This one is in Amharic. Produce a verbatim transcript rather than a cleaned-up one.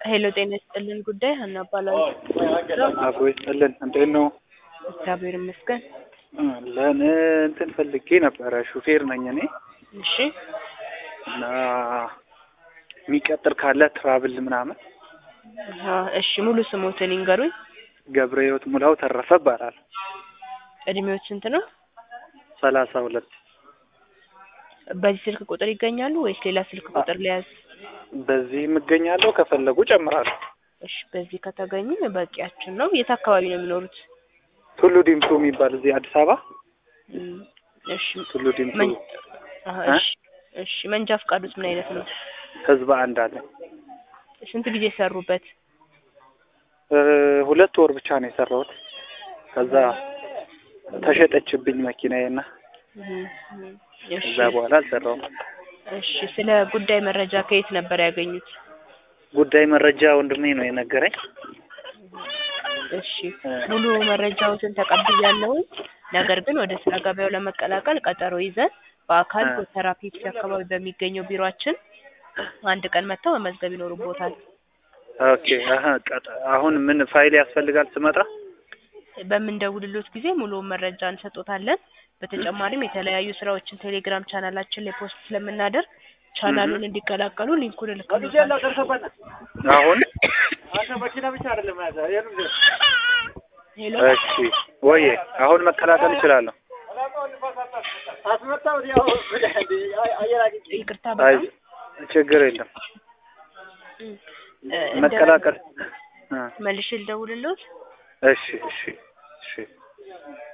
ሄሎ ጤና ይስጥልን ጉዳይ ሀና እባላለሁ። አቦ ይስጥልን እንዴት ነው? እግዚአብሔር ይመስገን። ለእኔ እንትን ፈልጌ ነበረ ሹፌር ነኝ እኔ እሺ እና የሚቀጥር ካለ ትራብል ምናምን። አሃ እሺ ሙሉ ስሞትን ይንገሩኝ። ገብረህይወት ሙላው ተረፈ ይባላል። እድሜዎት ስንት ነው? ሰላሳ ሁለት በዚህ ስልክ ቁጥር ይገኛሉ ወይስ ሌላ ስልክ ቁጥር ሊያዝ? በዚህ እገኛለሁ ከፈለጉ ጨምራለሁ። እሺ በዚህ ከተገኙ በቂያችን ነው። የት አካባቢ ነው የሚኖሩት? ቱሉ ዲምቱ የሚባል እዚህ አዲስ አበባ። እሺ ቱሉ ዲምቱ። አሃ እሺ እሺ መንጃ ፈቃዱስ ምን አይነት ነው? ህዝብ አንድ አለ። ስንት ጊዜ ሰሩበት? ሁለት ወር ብቻ ነው የሰራሁት። ከዛ ተሸጠችብኝ መኪናዬና እሺ ከዛ በኋላ አልሰራሁም። እሺ ስለ ጉዳይ መረጃ ከየት ነበር ያገኙት? ጉዳይ መረጃ ወንድሜ ነው የነገረኝ። እሺ ሙሉ መረጃዎትን ተቀብያለሁ። ነገር ግን ወደ ስራ ገበያው ለመቀላቀል ቀጠሮ ይዘን በአካል ቴራፒ አካባቢ በሚገኘው ቢሮአችን አንድ ቀን መጥተው መመዝገብ ይኖርቦታል። ኦኬ አሃ አሁን ምን ፋይል ያስፈልጋል ስመጣ? በምንደውልሎት ጊዜ ሙሉ መረጃ እንሰጦታለን። በተጨማሪም የተለያዩ ስራዎችን ቴሌግራም ቻናላችን ላይ ፖስት ስለምናደርግ ቻናሉን እንዲቀላቀሉ ሊንኩን ልከውልናል። አሁን አንተ መኪና ብቻ አይደለም ያዘ ሄሎ እሺ ወይ አሁን መቀላቀል እችላለሁ? አስመጣው ያው አየራቂ ይቅርታ አይ በጣም ችግር የለም መቀላቀል። መልሼ ልደውልልዎት? እሺ እሺ እሺ